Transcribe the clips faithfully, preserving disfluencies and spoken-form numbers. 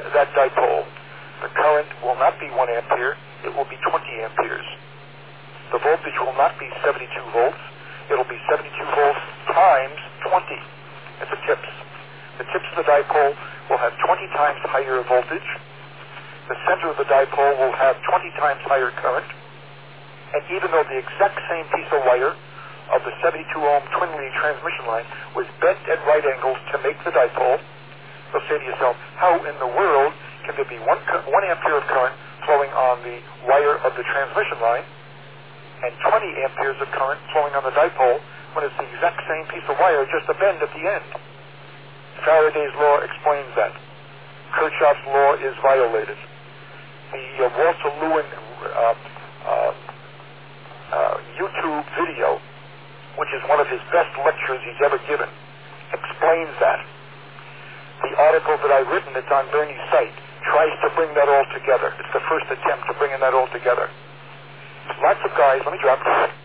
that dipole, the current will not be one ampere, it will be twenty amperes. The voltage will not be seventy-two volts, it'll be seventy-two volts times twenty. It's the tips. The tips of the dipole will have twenty times higher voltage. The center of the dipole will have twenty times higher current. And even though the exact same piece of wire of the seventy-two ohm twin lead transmission line was bent at right angles to make the dipole, you'll say to yourself, how in the world can there be one, one ampere of current flowing on the wire of the transmission line and twenty amperes of current flowing on the dipole when it's the exact same piece of wire, just a bend at the end? Faraday's law explains that. Kirchhoff's law is violated. The uh, Walter Lewin uh, uh, uh, YouTube video, which is one of his best lectures he's ever given, explains that. The article that I've written, it's on Bernie's site, tries to bring that all together. It's the first attempt to bringing that all together. Lots of guys, let me drop.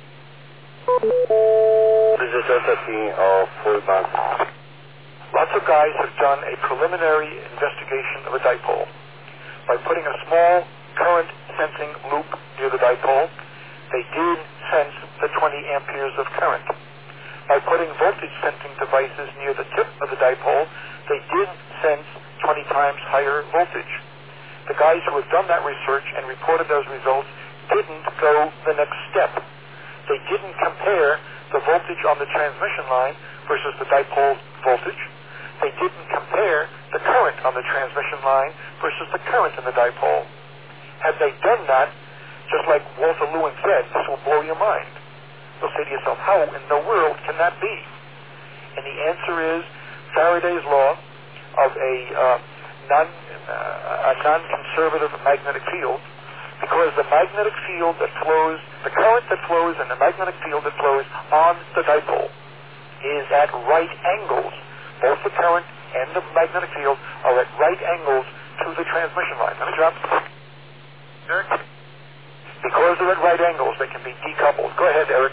This is Josephine of full bank. Lots of guys have done a preliminary investigation of a dipole by putting a small current sensing loop near the dipole. They did sense the twenty amperes of current. By putting voltage sensing devices near the tip of the dipole, they did sense twenty times higher voltage. The guys who have done that research and reported those results didn't go the next step. They didn't compare the voltage on the transmission line versus the dipole voltage. They didn't compare the current on the transmission line versus the current in the dipole. Had they done that, just like Walter Lewin said, this will blow your mind. You'll say to yourself, how in the world can that be? And the answer is Faraday's law of a, uh, non, uh, a non-conservative magnetic field, because the magnetic field that flows, the current that flows and the magnetic field that flows on the dipole is at right angles. Both the current and the magnetic field are at right angles to the transmission line. Let me drop. Eric? Because they're at right angles, they can be decoupled. Go ahead, Eric.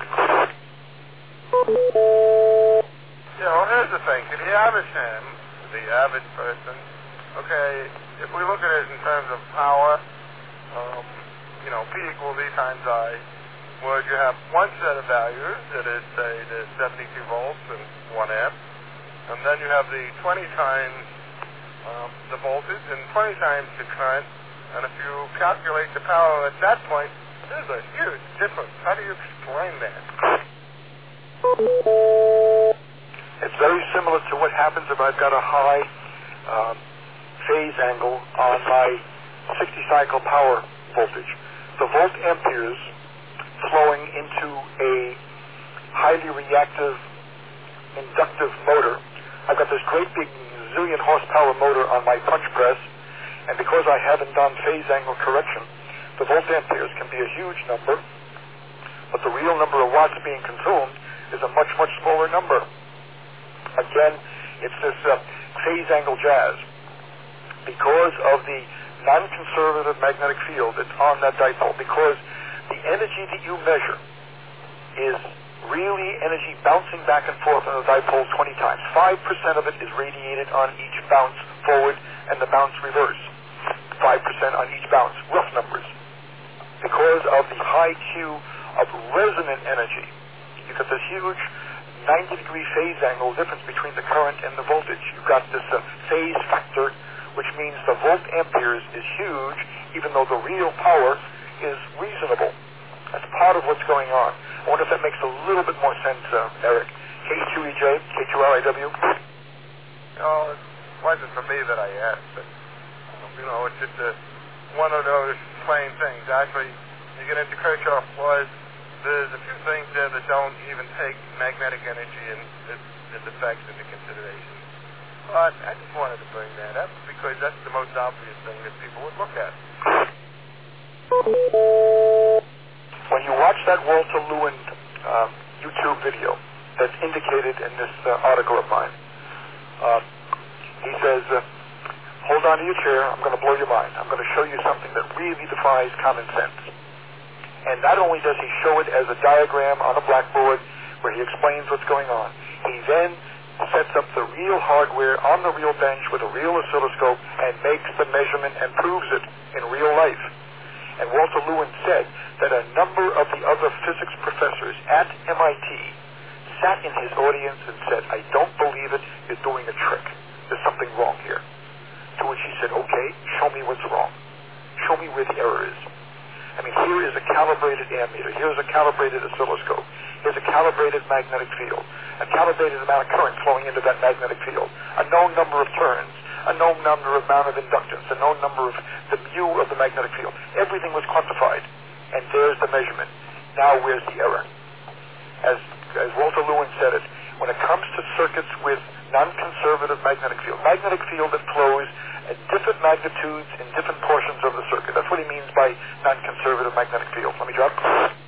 Yeah, well, here's the thing. To the average man, the average person, okay, if we look at it in terms of power, um, you know, P equals E times I, where you have one set of values that is, say, the seventy-two volts and one amp, and then you have the twenty times um, the voltage and twenty times the current. And if you calculate the power at that point, there's a huge difference. How do you explain that? It's very similar to what happens if I've got a high um, phase angle on my sixty cycle power voltage. The volt amperes flowing into a highly reactive inductive motor. I've got this great big zillion horsepower motor on my punch press, and because I haven't done phase angle correction, the volt amperes can be a huge number, but the real number of watts being consumed is a much, much smaller number. Again, it's this uh, phase angle jazz. Because of the non-conservative magnetic field that's on that dipole, because the energy that you measure is really energy bouncing back and forth on the dipole twenty times. five percent of it is radiated on each bounce forward and the bounce reverse. five percent on each bounce, rough numbers. Because of the high Q of resonant energy, you've got this huge ninety degree phase angle difference between the current and the voltage. You've got this uh, phase factor, which means the volt amperes is huge, even though the real power is reasonable. That's part of what's going on. I wonder if that makes a little bit more sense, uh, Eric. K two E J, K two R I W. Oh, it wasn't for me that I asked, but, you know, it's just a, one of those plain things. Actually, you get into Kirchhoff's laws, there's a few things there that don't even take magnetic energy and its, its effects into consideration. But I just wanted to bring that up because that's the most obvious thing that people would look at. When you watch that Walter Lewin um, YouTube video that's indicated in this uh, article of mine, uh, he says, uh, hold on to your chair, I'm going to blow your mind. I'm going to show you something that really defies common sense. And not only does he show it as a diagram on a blackboard where he explains what's going on, he then sets up the real hardware on the real bench with a real oscilloscope and makes the measurement and proves it in real life. And Walter Lewin said that a number of the other physics professors at M I T sat in his audience and said, I don't believe it, you're doing a trick. There's something wrong here. To which he said, okay, show me what's wrong. Show me where the error is. I mean, here is a calibrated ammeter. Here's a calibrated oscilloscope. Here's a calibrated magnetic field. A calibrated amount of current flowing into that magnetic field. A known number of turns. A known number of amount of inductance. A known number of the mu of the magnetic field. Everything was quantified. And there's the measurement. Now where's the error? As, as Walter Lewin said it, when it comes to circuits with non-conservative magnetic field, magnetic field that flows at different magnitudes in different portions of the circuit. That's what he means by non-conservative magnetic field. Let me drop.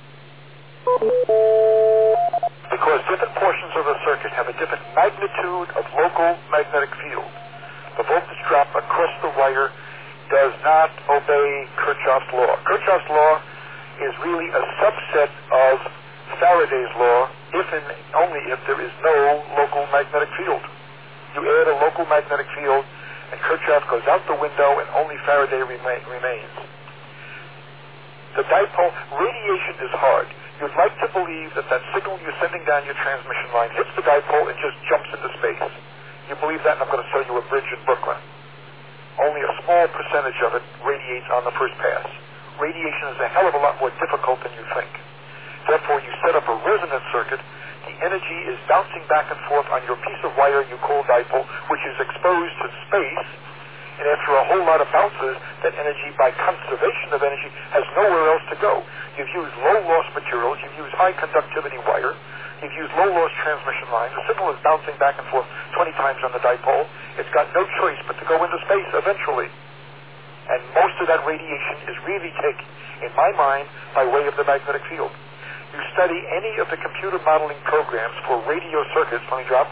Because different portions of the circuit have a different magnitude of local magnetic field, the voltage drop across the wire does not obey Kirchhoff's law. Kirchhoff's law is really a subset of Faraday's law, if and only if there is no local magnetic field. You add a local magnetic field, and Kirchhoff goes out the window, and only Faraday remain, remains. The dipole, radiation is hard. You'd like to believe that that signal you're sending down your transmission line hits the dipole and just jumps into space. You believe that, and I'm going to sell you a bridge in Brooklyn. Only a small percentage of it radiates on the first pass. Radiation is a hell of a lot more difficult than you think. Therefore, you set up a resonance circuit. The energy is bouncing back and forth on your piece of wire you call dipole, which is exposed to space, and after a whole lot of bounces, that energy, by conservation of energy, has nowhere else to go. You've used low-loss materials, you've used high-conductivity wire, you've used low-loss transmission lines. The signal is bouncing back and forth twenty times on the dipole. It's got no choice but to go into space eventually. And most of that radiation is really taken, in my mind, by way of the magnetic field. You study any of the computer modeling programs for radio circuits, let me drop.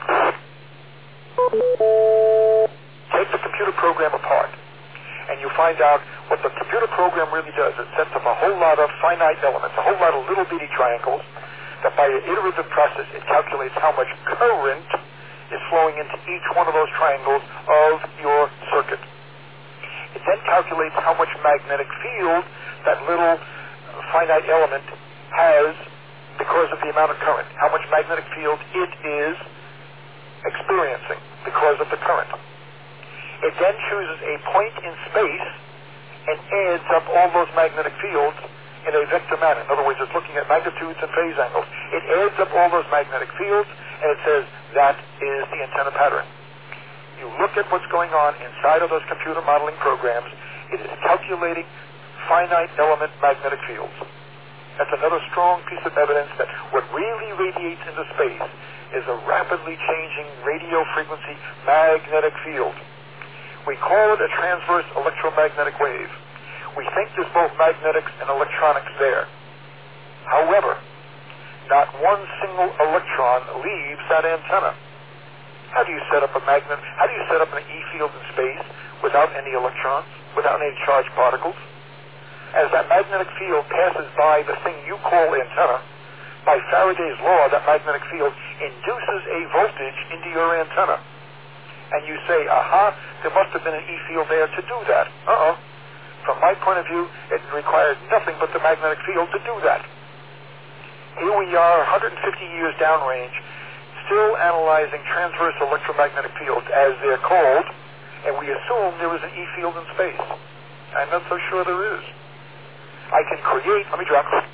Take the computer program apart, and you find out what the computer program really does. It sets up a whole lot of finite elements, a whole lot of little bitty triangles, that by an iterative process, it calculates how much current is flowing into each one of those triangles of your circuit. It then calculates how much magnetic field that little finite element has because of the amount of current, how much magnetic field it is experiencing because of the current. It then chooses a point in space and adds up all those magnetic fields in a vector manner. In other words, it's looking at magnitudes and phase angles. It adds up all those magnetic fields, and it says that is the antenna pattern. You look at what's going on inside of those computer modeling programs, it is calculating finite element magnetic fields. That's another strong piece of evidence that what really radiates into space is a rapidly changing radio frequency magnetic field. We call it a transverse electromagnetic wave. We think there's both magnetics and electronics there. However, not one single electron leaves that antenna. How do you set up a magnet? How do you set up an E field in space without any electrons, without any charged particles? As that magnetic field passes by the thing you call antenna, by Faraday's law, that magnetic field induces a voltage into your antenna. And you say, aha, there must have been an E field there to do that. Uh-uh. From my point of view, it required nothing but the magnetic field to do that. Here we are, one hundred fifty years downrange, still analyzing transverse electromagnetic fields, as they're called, and we assume there is an E field in space. I'm not so sure there is. I can create, let me drop it.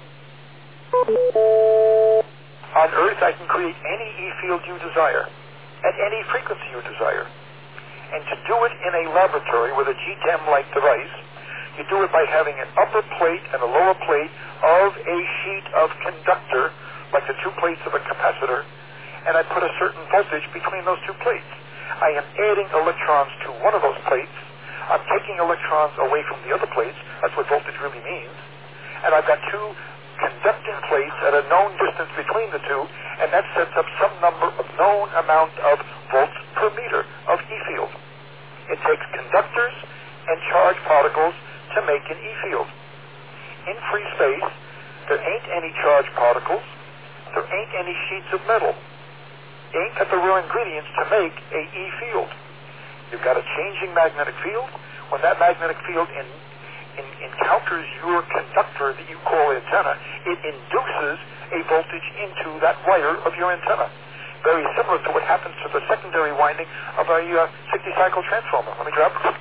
On Earth, I can create any E field you desire, at any frequency you desire. And to do it in a laboratory with a G T E M-like device, you do it by having an upper plate and a lower plate of a sheet of conductor, like the two plates of a capacitor, and I put a certain voltage between those two plates. I am adding electrons to one of those plates. I'm taking electrons away from the other plates. That's what voltage really means. And I've got two conducting plates at a known distance between the two, and that sets up some number of known amount of volts per meter of E field. It takes conductors and charged particles to make an E field. In free space, there ain't any charged particles. There ain't any sheets of metal. ain't got the raw ingredients to make a E field. You've got a changing magnetic field. When that magnetic field in, in, encounters your conductor that you call antenna, it induces a voltage into that wire of your antenna. Very similar to what happens to the secondary winding of a uh, sixty-cycle transformer. Let me grab it.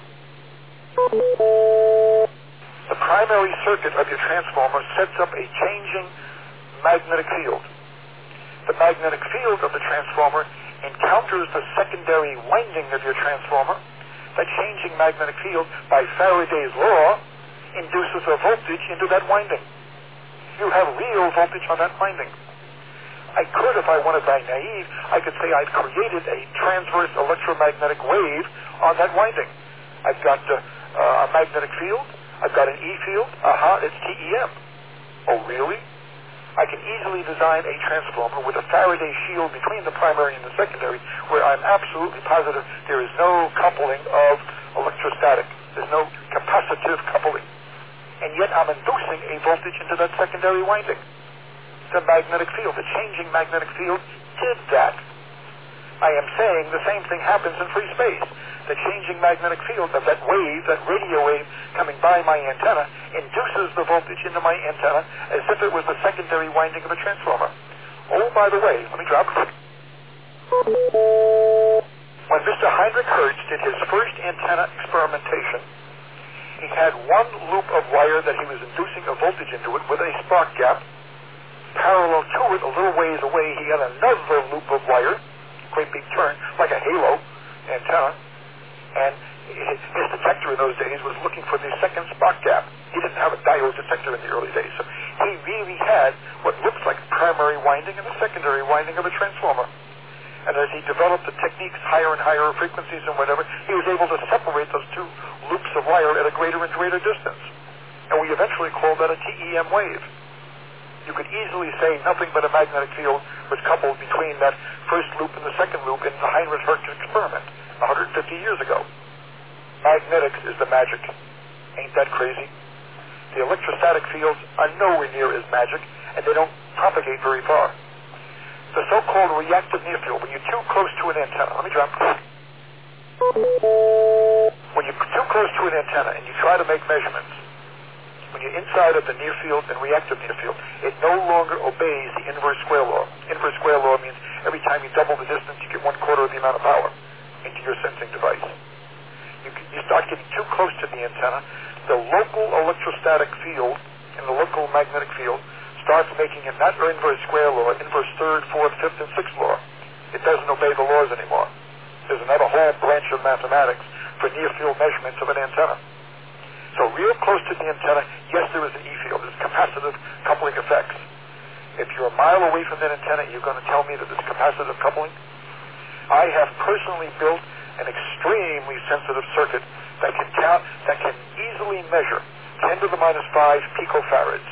The primary circuit of your transformer sets up a changing magnetic field. The magnetic field of the transformer encounters the secondary winding of your transformer. That changing magnetic field, by Faraday's law, induces a voltage into that winding. You have real voltage on that winding. I could, if I wanted by naive, I could say I've created a transverse electromagnetic wave on that winding. I've got uh, uh, a magnetic field. I've got an E field. Aha, it's T E M. Oh, really? I can easily design a transformer with a Faraday shield between the primary and the secondary where I'm absolutely positive there is no coupling of electrostatic. There's no capacitive coupling. And yet I'm inducing a voltage into that secondary winding. The magnetic field, the changing magnetic field did that. I am saying the same thing happens in free space. The changing magnetic field of that wave, that radio wave coming by my antenna, induces the voltage into my antenna as if it was the secondary winding of a transformer. Oh, by the way, let me drop it. When Mister Heinrich Hertz did his first antenna experimentation, he had one loop of wire that he was inducing a voltage into it with a spark gap. Parallel to it, a little ways away, he had another loop of wire, great big turn, like a halo antenna, and his detector in those days was looking for the second spark gap. He didn't have a diode detector in the early days, so he really had what looks like primary winding and the secondary winding of a transformer. And as he developed the techniques, higher and higher frequencies and whatever, he was able to separate those two loops of wire at a greater and greater distance. And we eventually called that a T E M wave. You could easily say nothing but a magnetic field was coupled between that first loop and the second loop in the Heinrich Hertz experiment one hundred fifty years ago. Magnetics is the magic. Ain't that crazy? The electrostatic fields are nowhere near as magic, and they don't propagate very far. The so-called reactive near field, when you're too close to an antenna, let me drop this. When you're too close to an antenna and you try to make measurements, when you're inside of the near field and reactive near field, it no longer obeys the inverse square law. Inverse square law means every time you double the distance, you get one quarter of the amount of power into your sensing device. You, you start getting too close to the antenna, the local electrostatic field and the local magnetic field starts making it not inverse square law, inverse third, fourth, fifth, and sixth law. It doesn't obey the laws anymore. There's another whole branch of mathematics for near field measurements of an antenna. So real close to the antenna, yes, there is an E field. There's capacitive coupling effects. If you're a mile away from that antenna, you're going to tell me that there's capacitive coupling? I have personally built an extremely sensitive circuit that can count, that can easily measure ten to the minus five picofarads.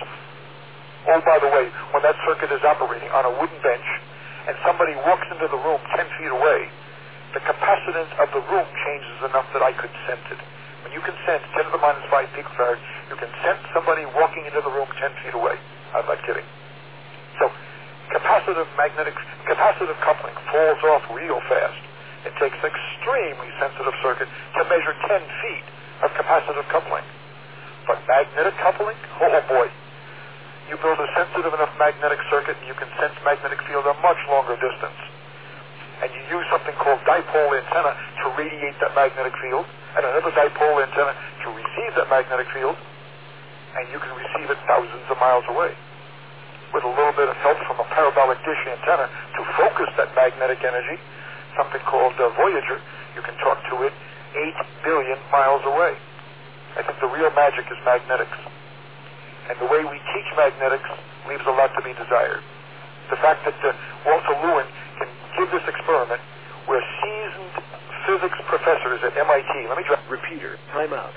Oh, by the way, when that circuit is operating on a wooden bench and somebody walks into the room ten feet away, the capacitance of the room changes enough that I could sense it. When you can sense ten to the minus five picofarad, you can sense somebody walking into the room ten feet away. I'm not kidding. So capacitive magnetic, capacitive coupling falls off real fast. It takes an extremely sensitive circuit to measure ten feet of capacitive coupling. But magnetic coupling, oh boy. You build a sensitive enough magnetic circuit and you can sense magnetic field a much longer distance. And you use something called dipole antenna to radiate that magnetic field, and another dipole antenna to receive that magnetic field, and you can receive it thousands of miles away. With a little bit of help from a parabolic dish antenna to focus that magnetic energy, something called uh, Voyager, you can talk to it eight billion miles away. I think the real magic is magnetics. And the way we teach magnetics leaves a lot to be desired. The fact that uh, Walter Lewin can give this experiment where seasoned physics professors at M I T, let me drop... Repeater, time out.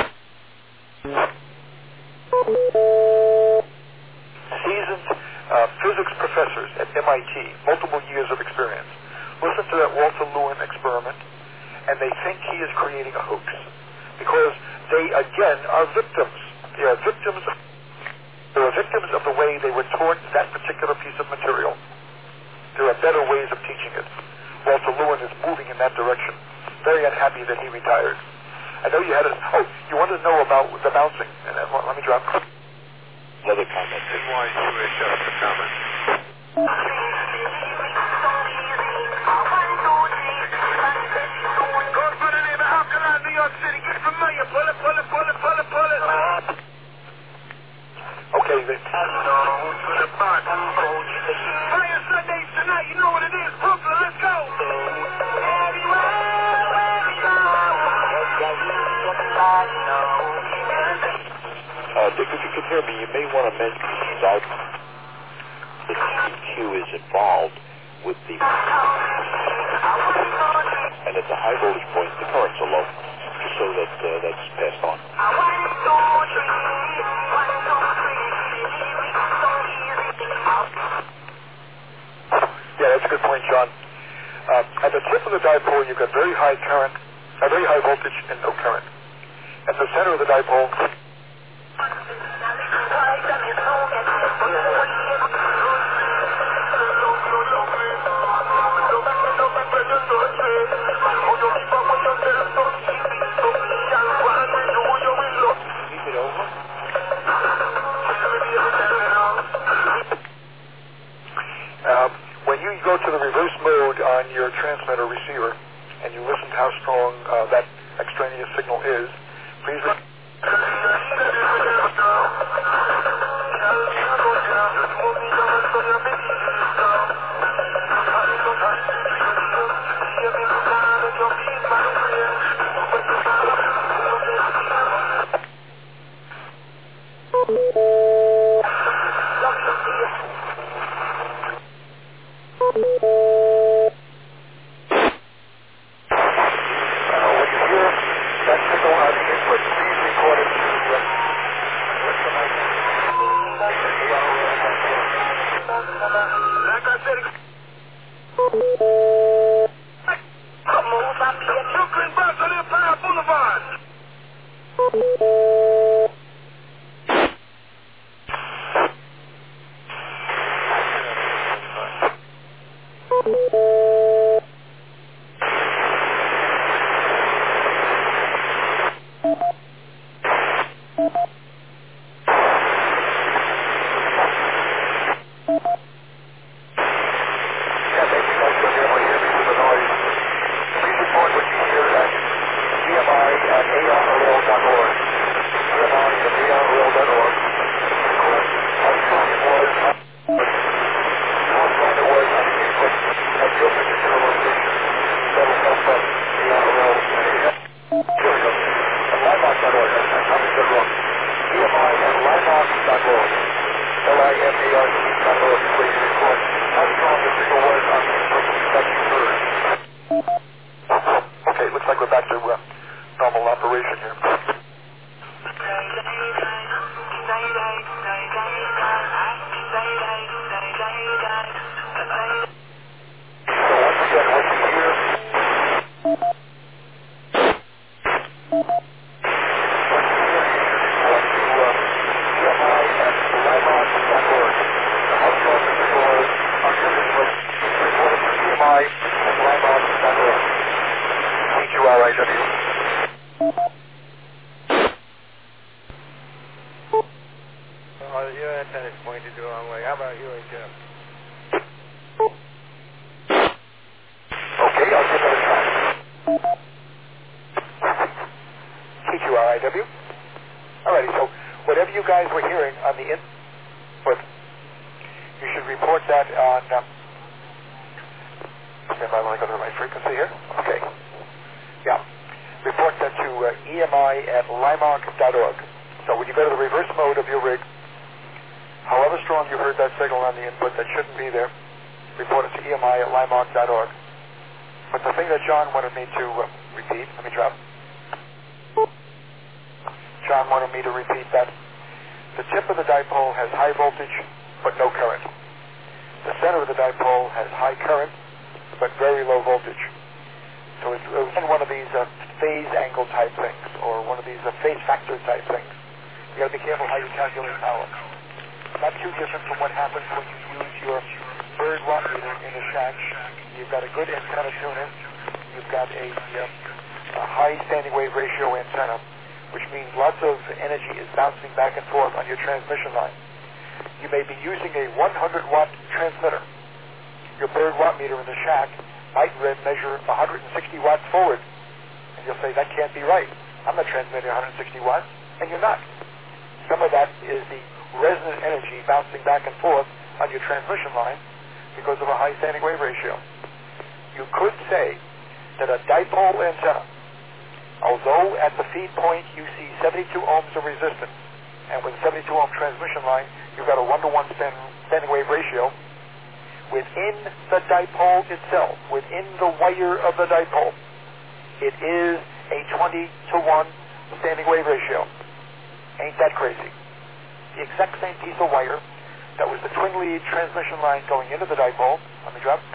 Seasoned uh, physics professors at M I T, multiple years of experience, listen to that Walter Lewin experiment, and they think he is creating a hoax. Because they, again, are victims. They are victims of, they are victims of the way they were taught that particular piece of material. there are better ways of teaching it. Walter Lewin is moving in that direction. Very unhappy that he retired. I know you had a... Oh, you wanted to know about the bouncing. And then, let me drop... Another comment. N Y Q H F for comment. Go for the name of Alkaline, New York City. Get familiar. Pull it, pull it, pull it, pull it, pull it. Okay, then. For the part. Fire Sundays tonight. You know what it is. Brooklyn, let's go. Uh, Dick, if you can hear me, you may want to mention that the C Q is involved with the... And at the high voltage point, the currents are low, just so that uh, that's passed on. Yeah, that's a good point, John. Uh, at the tip of the dipole, you've got very high current, a very high voltage, and no current. At the center of the dipole... Uh, when you go to the reverse mode on your transmitter receiver and you listen to how strong uh, that extraneous signal is, please... Re- Okay, looks like we're back to uh, normal operation here. Oh, your antenna's pointed the wrong way. How about you, H F? Okay, I'll give it a try. K Q R I W. Alrighty, so whatever you guys were hearing on the input, you should report that on... Um, stand by when I go to the right frequency here. Okay. Yeah. Report that to uh, E M I at limark dot org. So when you go to the reverse mode of your rig, however strong you heard that signal on the input that shouldn't be there, report it to E M I at limark dot org. But the thing that John wanted me to uh, repeat, let me drop. John wanted me to repeat that the tip of the dipole has high voltage but no current. The center of the dipole has high current but very low voltage. So it's uh, one of these uh, phase angle type things, or one of these uh, phase factor type things. You got to be careful how you calculate power. Not too different from what happens when you use your bird watt meter in the shack. You've got a good antenna tuner. You've got a, uh, a high standing wave ratio antenna, which means lots of energy is bouncing back and forth on your transmission line. You may be using a one hundred watt transmitter. Your bird watt meter in the shack might measure one hundred sixty watts forward. And you'll say, that can't be right. I'm not transmitting one hundred sixty watts. And you're not. Some of that is the resonant energy bouncing back and forth on your transmission line because of a high standing wave ratio. You could say that a dipole antenna, although at the feed point you see seventy-two ohms of resistance, and with a seventy-two ohm transmission line, you've got a one to one stand, standing wave ratio, within the dipole itself, within the wire of the dipole, it is a twenty to one standing wave ratio. Ain't that crazy? The exact same piece of wire that was the twin lead transmission line going into the dipole, let me drop,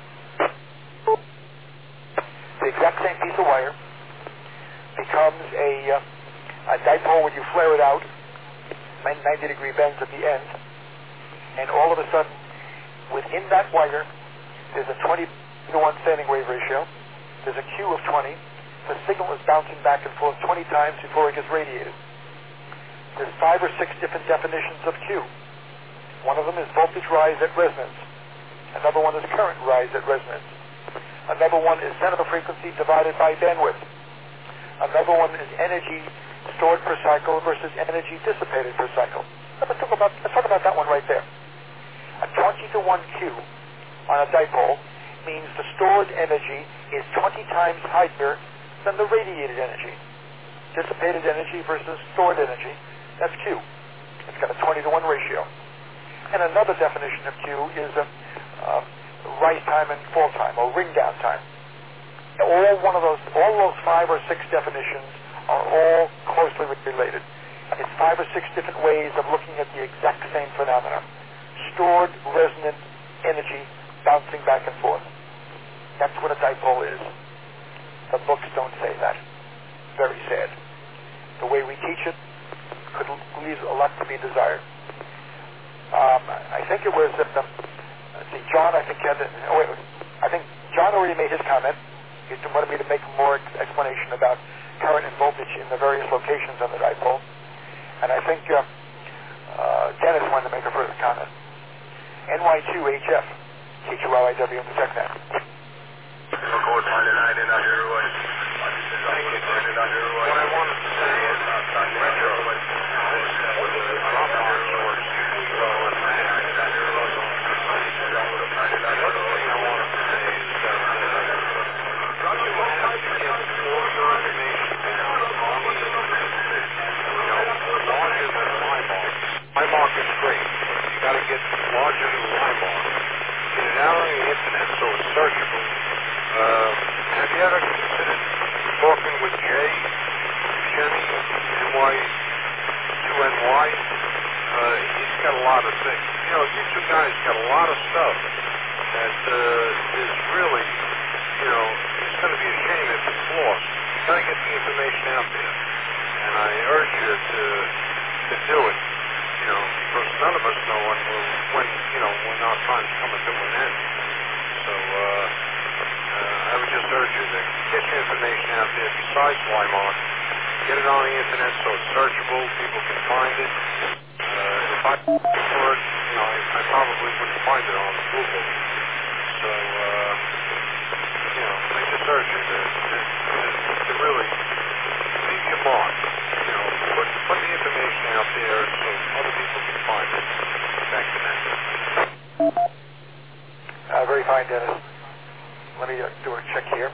the exact same piece of wire becomes a, uh, a dipole when you flare it out, ninety degree bends at the end, and all of a sudden, within that wire, there's a twenty to one standing wave ratio, there's a Q of twenty, the signal is bouncing back and forth twenty times before it gets radiated. There's five or six different definitions of Q. One of them is voltage rise at resonance. Another one is current rise at resonance. Another one is center of frequency divided by bandwidth. Another one is energy stored per cycle versus energy dissipated per cycle. Let's talk about, let's talk about that one right there. A twenty to one Q on a dipole means the stored energy is twenty times higher than the radiated energy. Dissipated energy versus stored energy, that's Q. It's got a twenty to one ratio. And another definition of Q is a, uh, rise time and fall time, or ring down time. All one of those, all those five or six definitions are all closely related. It's five or six different ways of looking at the exact same phenomenon. Stored resonant energy bouncing back and forth. That's what a dipole is. The books don't say that. Very sad. The way we teach it could leave a lot to be desired. Um, I think it was, uh, let's see, John, I think, had, oh wait, I think John already made his comment. He wanted me to make more explanation about current and voltage in the various locations on the dipole. And I think uh, uh, Dennis wanted to make a further comment. N Y two H F, K two L I W in the TechNet. What I wanted to say is, retro, with the drop-on source, LIMARC is great. You got to get larger than LIMARC. Get it out on the internet so it's searchable. Uh, have you ever considered talking with Jay, Jenny, N Y two N Y? Uh, he's got a lot of things. You know, you two guys got a lot of stuff that uh, is really, you know, it's going to be a shame if it's lost. You got to get the information out there. And I urge you to, to do it. You know, because none of us know when, we're, when you know, when our time's coming to an end. So, uh, uh, I would just urge you to get your information out there besides LIMARC. Get it on the internet so it's searchable, people can find it. Uh, if I for it, you know, I, I probably wouldn't find it on Google. So, uh, you know, I just urge you to, to, to, to really leave your mark. You know, put, put the information out there so other people can find it. Back to that. Uh, very fine, Dennis. Let me uh, do a check here.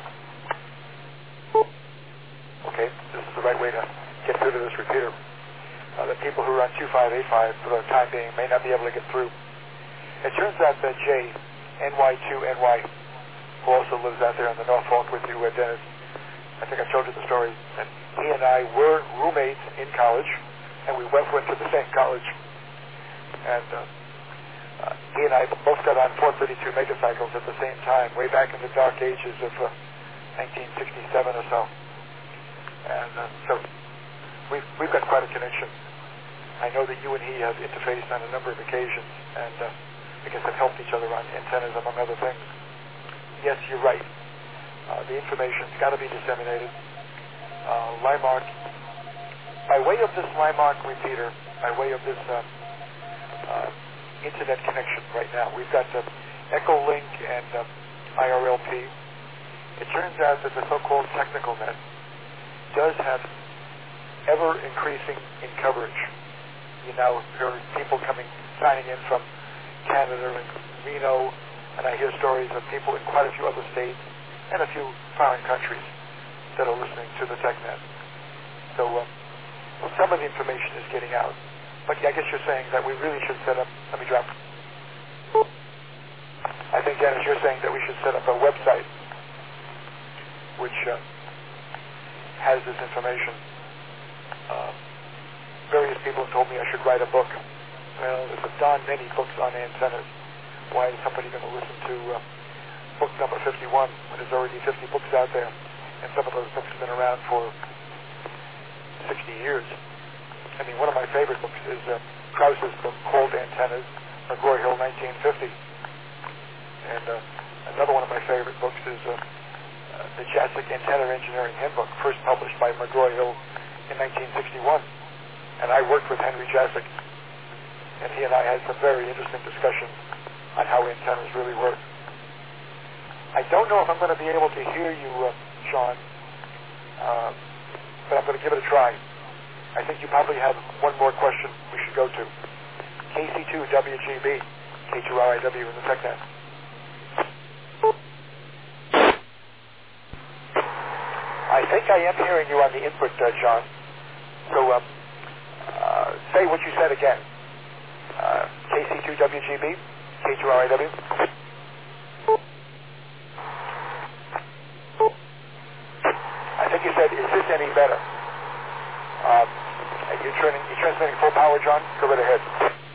Okay, this is the right way to get through to this repeater. Uh, the people who are on two five eight five for the time being may not be able to get through. It turns out that Jay, N Y two N Y, who also lives out there in the North Fork with you, uh, Dennis, I think I told you the story, and he and I were roommates in college, and we both went to the same college. And uh, uh, he and I both got on four thirty-two megacycles at the same time, way back in the dark ages of uh, nineteen sixty-seven or so. And uh, so we've, we've got quite a connection. I know that you and he have interfaced on a number of occasions, and uh, because they've helped each other on antennas, among other things. Yes, you're right. Uh, the information's got to be disseminated. Uh, Limark, by way of this Limark repeater, by way of this uh, uh, internet connection right now, we've got uh, Echolink and uh, I R L P. It turns out that the so-called technical net does have ever increasing in coverage. You now hear people coming, signing in from Canada and Reno, and I hear stories of people in quite a few other states and a few foreign countries that are listening to the TechNet. So uh, some of the information is getting out. But yeah, I guess you're saying that we really should set up, let me drop. I think, Dennis, you're saying that we should set up a website which uh, has this information. Uh, various people have told me I should write a book. Well, there's a darn many books on antennas. Why is somebody going to listen to uh, book number fifty-one when there's already fifty books out there? And some of those books have been around for sixty years. I mean, one of my favorite books is uh, Krause's book called Antennas, McGraw-Hill, nineteen fifty. And uh, another one of my favorite books is uh, uh, the Jacek Antenna Engineering Handbook, first published by McGraw-Hill in nineteen sixty-one. And I worked with Henry Jacek, and he and I had some very interesting discussions on how antennas really work. I don't know if I'm going to be able to hear you, uh, Sean, uh, but I'm going to give it a try. I think you probably have one more question we should go to. K C two W G B, K two R I W in the TechNet. I think I am hearing you on the input, uh, John. So um, uh, say what you said again. Uh, K C two W G B, K two R I W. I think you said, is this any better? Um, you're, turning, you're transmitting full power, John? Go right ahead.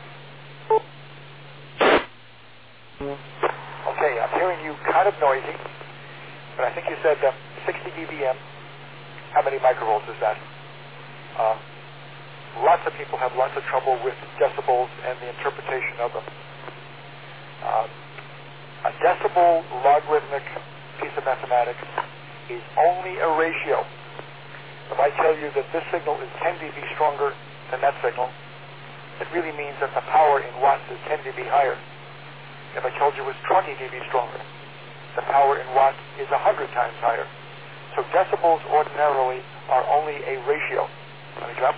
Okay, I'm hearing you kind of noisy, but I think you said uh, sixty D B M. How many microvolts is that? Um, lots of people have lots of trouble with decibels and the interpretation of them. Um, a decibel logarithmic piece of mathematics is only a ratio. If I tell you that this signal is ten D B stronger than that signal, it really means that the power in watts is ten D B higher. If I told you it was twenty D B stronger, the power in watts is one hundred times higher. So decibels ordinarily are only a ratio. Let me drop.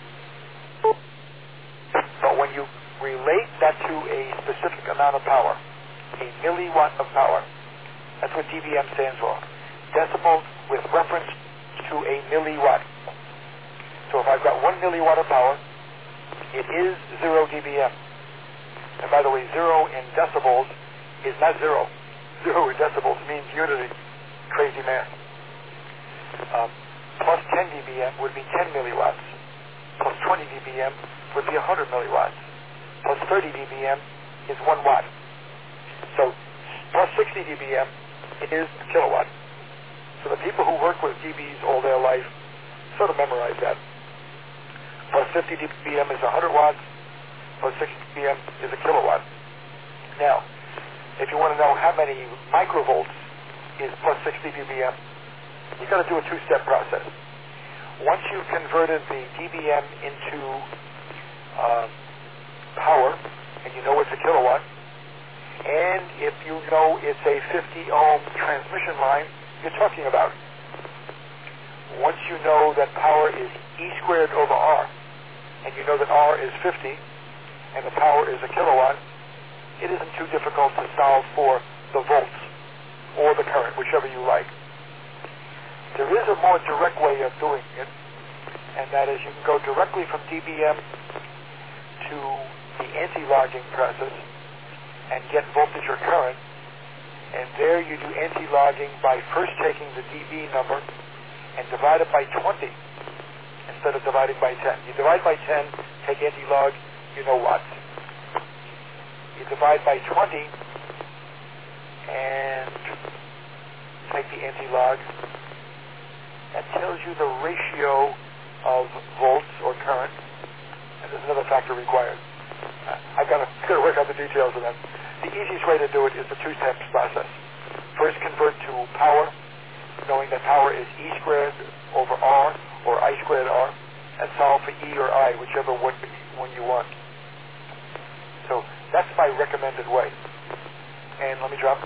But when you relate that to a specific amount of power, a milliwatt of power, that's what D B M stands for. Decibels with reference to a milliwatt. So if I've got one milliwatt of power, it is zero D B M. And by the way, zero in decibels is not zero. Zero in decibels means unity. Crazy math. Um, plus ten D B M would be ten milliwatts. Plus twenty D B M would be one hundred milliwatts. Plus thirty D B M is one watt. So plus sixty D B M is a kilowatt. So the people who work with D Bs all their life sort of memorize that. Plus fifty D B M is one hundred watts. Plus sixty D B M is a kilowatt. Now, if you want to know how many microvolts is plus sixty D B M, you've got to do a two-step process. Once you've converted the D B M into uh, power, and you know it's a kilowatt, and if you know it's a fifty ohm transmission line you're talking about, once you know that power is E squared over R, and you know that R is fifty, and the power is a kilowatt, it isn't too difficult to solve for the volts, or the current, whichever you like. There is a more direct way of doing it, and that is you can go directly from D B M to the anti-logging process and get voltage or current, and there you do anti-logging by first taking the D B number and divide it by twenty instead of dividing by ten. You divide by ten, take anti-log, you know watts. You divide by twenty and take the anti-log. That tells you the ratio of volts or current, and there's another factor required. Uh, I've got to, got to work out the details of that. the easiest way to do it is the two-step process. First, convert to power, knowing that power is E squared over R or I squared R, and solve for E or I, whichever one, one you want. So that's my recommended way. And let me drop.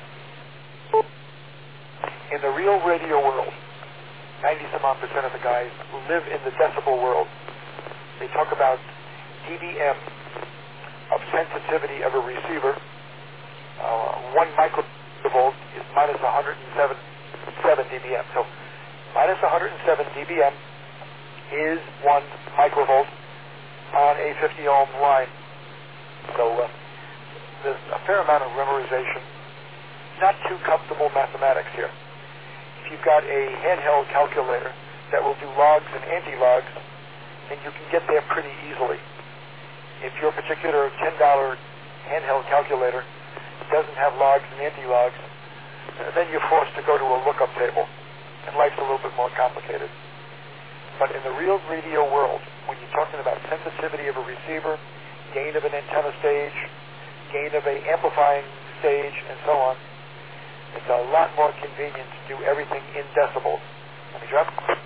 In the real radio world, ninety some odd percent of the guys live in the decibel world. They talk about D B M of sensitivity of a receiver. Uh, one microvolt is minus one hundred seven, seven D B M. So minus one hundred seven D B M is one microvolt on a fifty ohm line. So uh, there's a fair amount of memorization. Not too comfortable mathematics here. If you've got a handheld calculator that will do logs and anti-logs, then you can get there pretty easily. If your particular ten dollar handheld calculator doesn't have logs and anti-logs, then you're forced to go to a lookup table, and life's a little bit more complicated. But in the real radio world, when you're talking about sensitivity of a receiver, gain of an antenna stage, gain of an amplifying stage, and so on, it's a lot more convenient to do everything in decibels. Let me drop.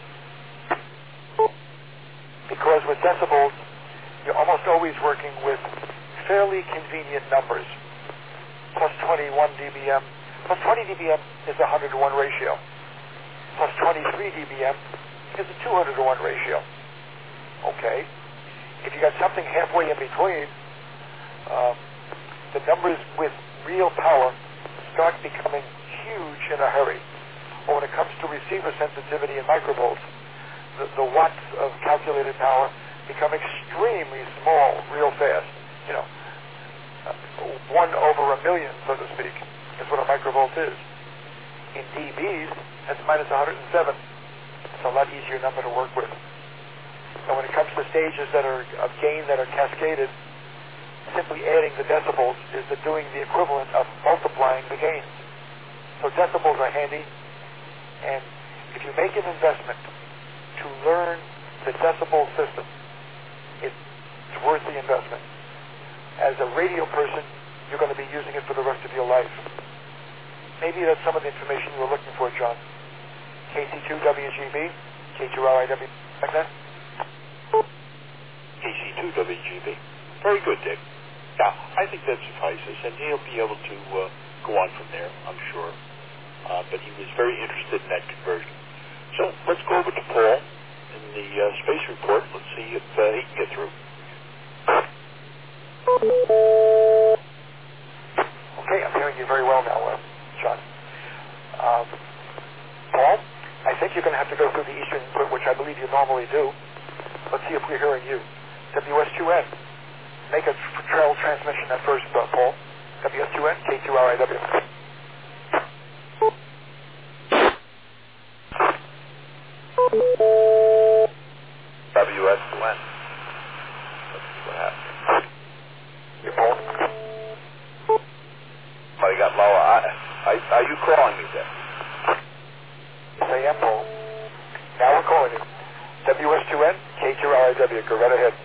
Because with decibels, you're almost always working with fairly convenient numbers. Plus twenty-one D B M. Plus twenty D B M is a one hundred to one ratio. Plus twenty-three D B M is a two hundred to one ratio. Okay. If you got something halfway in between, um, the numbers with real power start becoming huge in a hurry. But when it comes to receiver sensitivity in microvolts, the, the watts of calculated power become extremely small real fast. You know, uh, one over a million, so to speak, is what a microvolt is. In dBs, that's minus one hundred seven. It's a lot easier number to work with. And when it comes to stages that are of gain that are cascaded, simply adding the decibels is the doing the equivalent of multiplying the gains. So decibels are handy, and if you make an investment to learn the decibel system, it's worth the investment. As a radio person, you're going to be using it for the rest of your life. Maybe that's some of the information you were looking for, John. K C two W G B, K two R I W, like that? K C two W G B. Very good, Dick. Yeah, I think that suffices, and he'll be able to uh, go on from there, I'm sure. Uh, but he was very interested in that conversion. So let's go over to Paul in the uh, space report. Let's see if uh, he can get through. Okay, I'm hearing you very well now, uh, John. Um, Paul, I think you're going to have to go through the Eastern input, which I believe you normally do. Let's see if we're hearing you. W S two N. Make a trail transmission at first, uh, Paul. W S two N, K two R I W. W S two N. Let's see what happens. You, Paul? Oh, you got lower. I, I, are you calling me then? Yes, I am, Paul. Now we're calling you. W S two N, K two R I W. Go right ahead.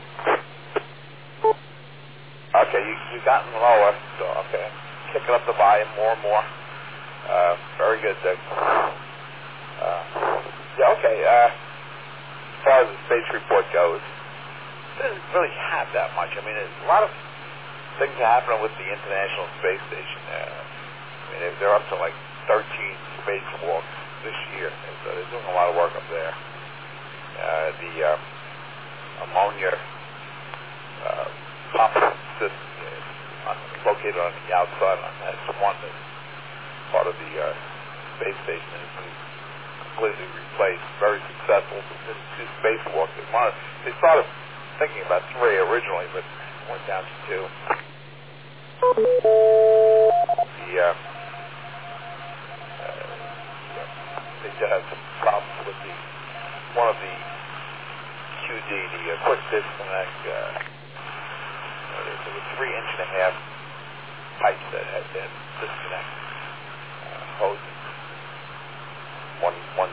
Okay, you, you've gotten lower, so okay. Kicking up the volume more and more. Uh, very good, Dick. Uh, yeah, okay. Uh, as far as the space report goes, it doesn't really have that much. I mean, there's a lot of things happening with the International Space Station. Uh, I mean, they're, they're up to like thirteen spacewalks this year, so they're doing a lot of work up there. Uh, the uh, ammonia uh, pump system is on, located on the outside on that one that's part of the uh, space station has been completely replaced. Very successful. It's two spacewalks. They, wanted, they started thinking about three originally, but went down to two. The uh, uh, they did have some problems with the one of the Q D, the uh, quick disconnect. Uh, there were three inch and a half pipes that had been disconnected. Uh, hoses. One, one,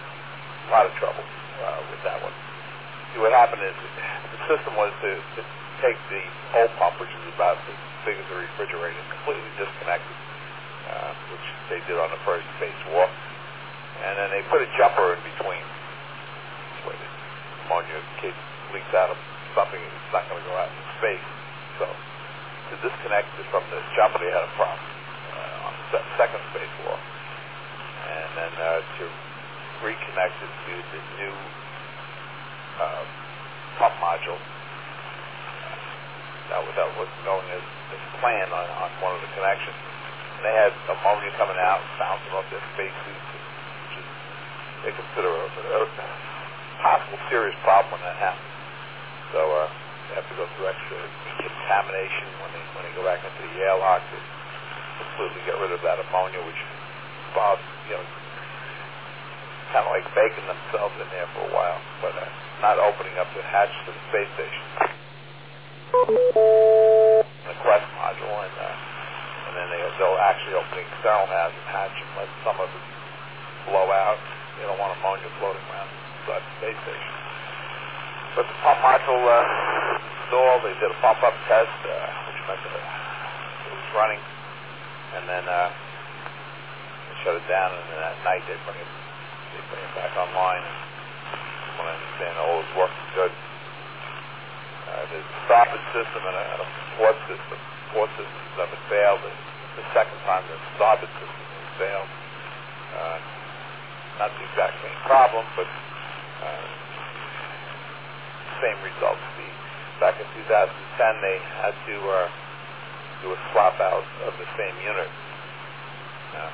a lot of trouble uh, with that one. See, what happened is the system was to, to take the old pump, which is about as big as a refrigerator, completely disconnected, uh, which they did on the first spacewalk, and then they put a jumper in between. This way the ammonia, in case it leaks out of something, it's not going to go out in space. So to disconnect it from the jumper, they had a problem uh, on the second spacewalk, and then uh, to reconnect it to the new uh, pump module. That, was, that wasn't going as, as planned on, on one of the connections. And they had ammonia coming out, bouncing off their spacesuits, which is they consider a, a possible serious problem when that happens. So uh, they have to go through extra decontamination when they when they go back into the airlock to completely get rid of that ammonia, which involves, you know, kind of like baking themselves in there for a while, but uh, not opening up the hatch to the space station. The Quest module, and uh, and then they, they'll actually open the external hatch and let some of it blow out. They don't want ammonia floating around inside the space station. But the pump module uh, installed, they did a pump up test, uh, which meant that it was running, and then uh, they shut it down, and then at night they bring it, they bring it back online, and when I understand all is working good. Uh, there's a stoppage system and a, and a support system. Support systems haven't failed. The second time the stoppage system has failed. Uh, not the exact same problem, but uh, same results. The, back in two thousand ten, they had to uh, do a swap out of the same unit. Uh,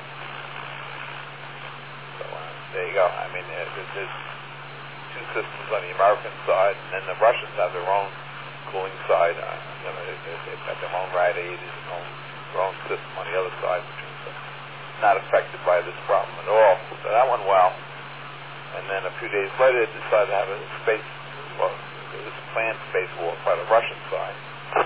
so uh, there you go. I mean, uh, there's, there's two systems on the American side, and then the Russians have their own cooling side. Uh, you know, they, they, they've got their own radiators and their own, their own system on the other side, which is uh, not affected by this problem at all. So that went well. And then a few days later, they decided to have a space, well, it was a planned spacewalk by the Russian side.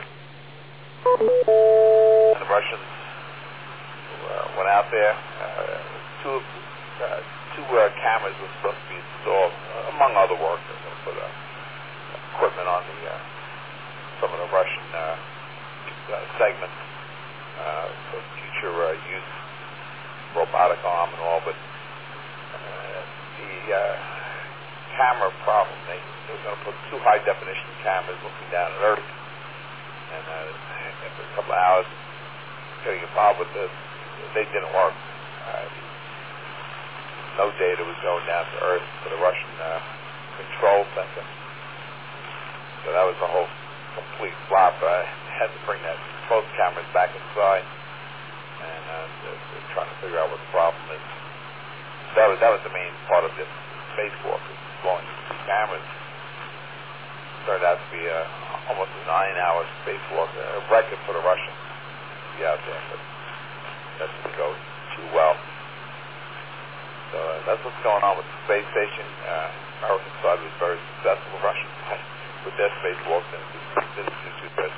And the Russians uh, went out there. Uh, two uh, two uh, cameras were supposed to be installed, uh, among other work. They're going to put uh, equipment on the uh, some of the Russian uh, uh, segments uh, for future uh, use, robotic arm and all, but uh, the uh, camera problem, they, they were going to put two high-definition cameras looking down at Earth, and uh, after a couple of hours getting involved with this, they didn't work. Uh, no data was going down to Earth to the Russian uh, control center. So that was the whole complete flop. I had to bring that both cameras back inside, and uh, they're, they're trying to figure out what the problem is. That was that was the main part of this spacewalk, is blowing these cameras. It turned out to be a, almost a nine-hour spacewalk, a record for the Russians to be out there, but that didn't go too well. So uh, that's what's going on with the space station. Uh, American side was very successful. The Russian side, with their spacewalks, and it didn't do too good.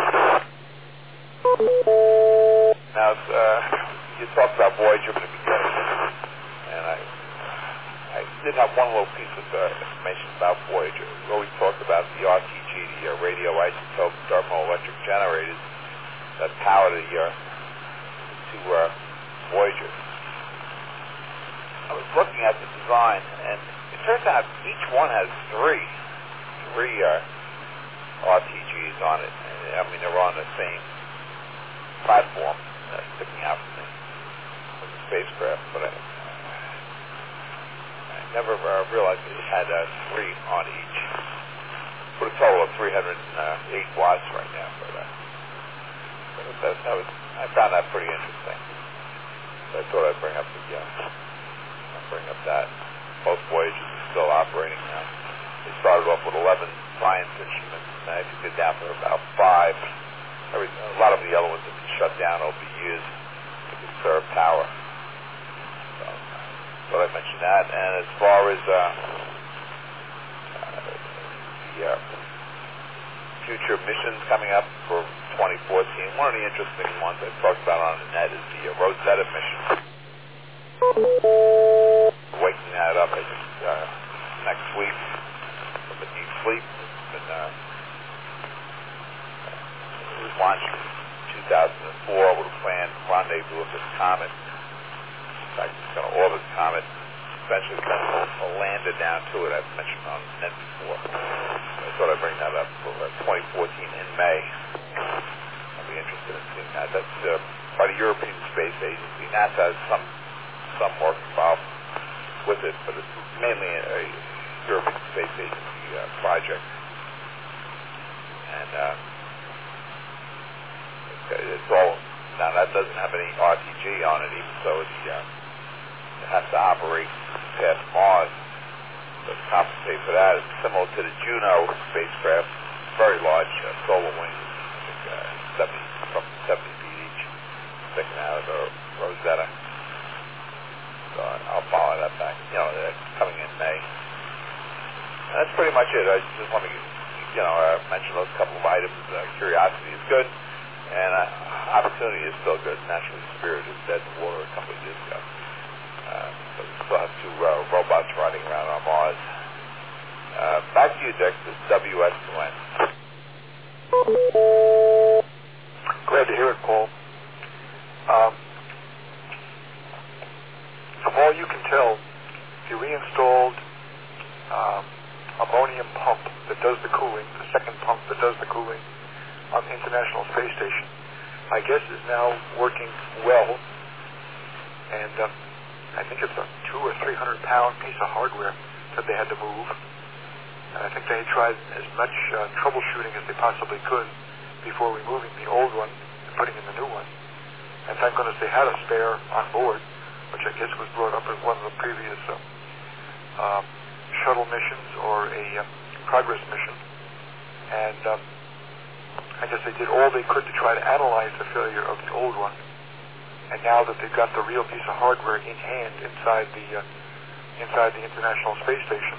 Now, uh, you talked about Voyager in the beginning, and I, I did have one little piece of uh, information about Voyager. We always talked about the R T G, the uh, radioisotope thermoelectric generators that power the uh, two uh, Voyagers. I was looking at the design, and it turns out each one has three, three uh, R T Gs on it. I mean, they're on the same platform uh, sticking out from the, from the spacecraft, but I, I never uh, realized that it had uh, three on each. Put a total of three hundred eight watts right now, but uh, that, that was, I found that pretty interesting. So I thought I'd bring up the uh, bring up that. Both Voyagers are still operating now. They started off with eleven science instruments, and I think they're down to about five. Every, a lot of the other ones have been shut down over the years to conserve power. So, thought I'd mention that. And as far as uh, uh, the uh, future missions coming up for twenty fourteen, one of the interesting ones I've talked about on the net is the uh, Rosetta mission. Waking that up, I think, uh, next week from a deep sleep. It's been uh, was launched in two thousand four with a planned rendezvous of this comet. In fact, it's going to orbit the comet. Eventually, it's going to land it down to it. I've mentioned on net before. I thought I'd bring that up for uh, twenty fourteen in May. I'll be interested in seeing that. That's uh, by the European Space Agency. NASA has some some work involved with it, but it's mainly a, a European Space Agency uh, project. And uh, it's, it's all, now that doesn't have any R T G on it, even so it, uh, it has to operate past Mars. So to compensate for that, it's similar to the Juno spacecraft, very large uh, solar wings, I think uh, seventy, from seventy feet each, sticking out of the Rosetta. So I'll follow that back. You know, that's coming in May. And that's pretty much it. I just want to, you know, uh, mention those couple of items. Uh, curiosity is good, and uh, opportunity is still good. Naturally Spirit is dead in the water a couple of years ago. Uh, but we still have two uh, robots riding around on Mars. Uh, back to you, Dick. This is W S two N. Glad to hear it, Paul. Um, from all you can tell, the reinstalled um, ammonium pump that does the cooling, the second pump that does the cooling on the International Space Station, I guess is now working well. And uh, I think it's a two or three hundred pound piece of hardware that they had to move. And I think they tried as much uh, troubleshooting as they possibly could before removing the old one and putting in the new one. And thank goodness they had a spare on board, which I guess was brought up as one of the previous uh, um, shuttle missions or a uh, Progress mission. And um, I guess they did all they could to try to analyze the failure of the old one. And now that they've got the real piece of hardware in hand inside the uh, inside the International Space Station,